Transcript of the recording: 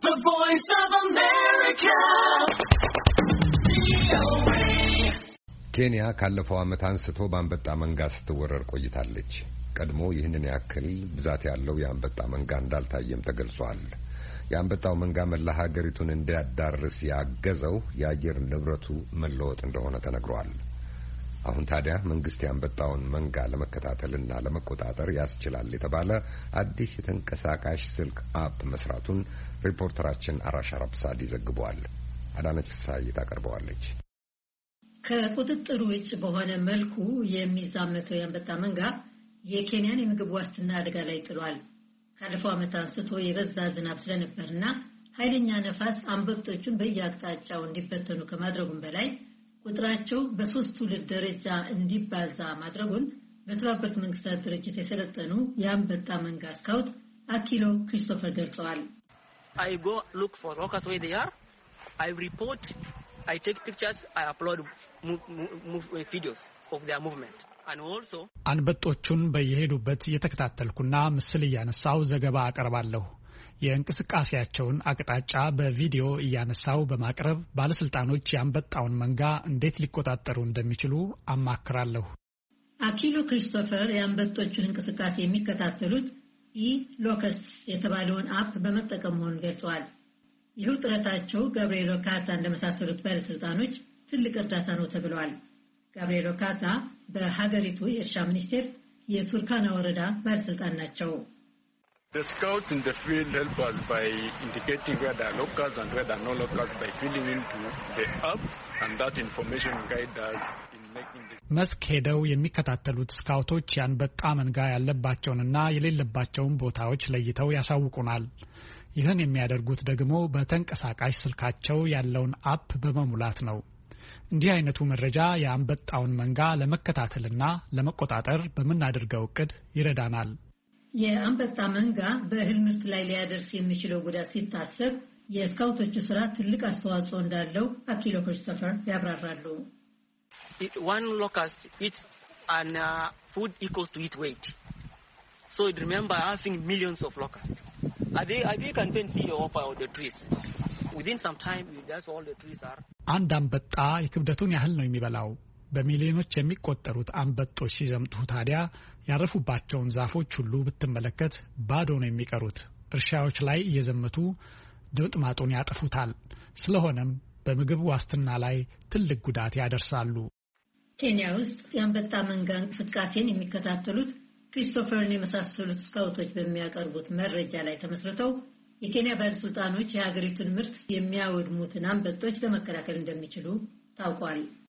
The Voice of America. ኬንያ ካለፈው ዓመት አንስቶ በአንበጣ መንጋ ስትወረር ቆይታለች። ቀድሞ ይህንን ያክል ብዛት ያለው የአንበጣ መንጋ እንዳልታየም ተገልጿል። የአንበጣው መንጋ መላ ሀገሪቱን እንዲያዳርስ ያገዘው የአየር ንብረቱ መለወጥ እንደሆነ ተነግሯል። አሁን ታዲያ መንግስት የአንበጣውን መንጋ ለመከታተልና ለመቆጣጠር ያስችላል የተባለ አዲስ የተንቀሳቃሽ ስልክ አፕ መስራቱን ሪፖርተራችን አራሽ አራብሳዲ ዘግቧል። አዳነች ፍስሐዬ ታቀርበዋለች። ከቁጥጥር ውጭ በሆነ መልኩ የሚዛመተው የአንበጣ መንጋ የኬንያን የምግብ ዋስትና አደጋ ላይ ጥሏል። ካለፈው ዓመት አንስቶ የበዛ ዝናብ ስለነበርና ኃይለኛ ነፋስ አንበጦቹን በየአቅጣጫው እንዲበተኑ ከማድረጉም በላይ ቁጥራቸው በሶስት ትውልድ ደረጃ እንዲባዛ ማድረጉን በተባበሩት መንግስታት ድርጅት የሰለጠኑ የአንበጣ መንጋ ስካውት አኪሎ ክሪስቶፈር ገልጸዋል። I go look for rockets where they are. I report, I take pictures, I upload videos of their movement. And also አንበጦቹን በየሄዱበት እየተከታተልኩና ምስል እያነሳው ዘገባ አቀርባለሁ። የእንቅስቃሴያቸውን አቅጣጫ በቪዲዮ እያነሳው በማቅረብ ባለስልጣኖች የአንበጣውን መንጋ እንዴት ሊቆጣጠሩ እንደሚችሉ አማክራለሁ። አኪሎ ክሪስቶፈር የአንበጦቹን እንቅስቃሴ የሚከታተሉት ሎከስት የተባለውን አፕ በመጠቀም መሆኑን ገልጸዋል። ይህ ጥረታቸው ጋብሪኤል ኦካታ እንደመሳሰሉት ባለስልጣኖች ትልቅ እርዳታ ነው ተብለዋል። ጋብሪኤል ኦካታ በሀገሪቱ የእርሻ ሚኒስቴር የቱርካና ወረዳ ባለስልጣን ናቸው። The scouts in the field help us by indicating where there are locusts and where there are no locusts by feeding into the app, and that information guides us in making this. መስክ ሄደው የሚከታተሉት ስካውቶች የአንበጣ መንጋ ያለባቸውንና የሌለባቸውን ቦታዎች ለይተው ያሳውቁናል። ይህን የሚያደርጉት ደግሞ በተንቀሳቃሽ ስልካቸው ያለውን አፕ በመሙላት ነው። እንዲህ አይነቱ መረጃ የአንበጣውን መንጋ ለመከታተልና ለመቆጣጠር በመናደርገው እቅድ ይረዳናል። የአንበጣ መንጋ በእህል ምርት ላይ ሊያደርስ የሚችለው ጉዳት ሲታሰብ የስካውቶቹ ስራ ትልቅ አስተዋጽኦ እንዳለው አኪሎ ክሪስቶፈር ያብራራሉ። One locust eats and food equals to its weight. So remember having millions of locusts. They can then see your offer of the trees. Within some time, that's all the trees are. አንድ አንበጣ የክብደቱን ያህል ነው የሚበላው። በሚሊዮኖች የሚቆጠሩት አንበጦች ሲዘምቱ ታዲያ ያረፉባቸውን ዛፎች ሁሉ ብትመለከት ባዶ ነው የሚቀሩት። እርሻዎች ላይ እየዘመቱ ድምጥማጡን ያጠፉታል። ስለሆነም በምግብ ዋስትና ላይ ትልቅ ጉዳት ያደርሳሉ። ኬንያ ውስጥ የአንበጣ መንጋ እንቅስቃሴን የሚከታተሉት ክሪስቶፈርን የመሳሰሉት ስካውቶች በሚያቀርቡት መረጃ ላይ ተመስርተው የኬንያ ባለስልጣኖች የሀገሪቱን ምርት የሚያወድሙትን አንበጦች ለመከላከል እንደሚችሉ ታውቋል።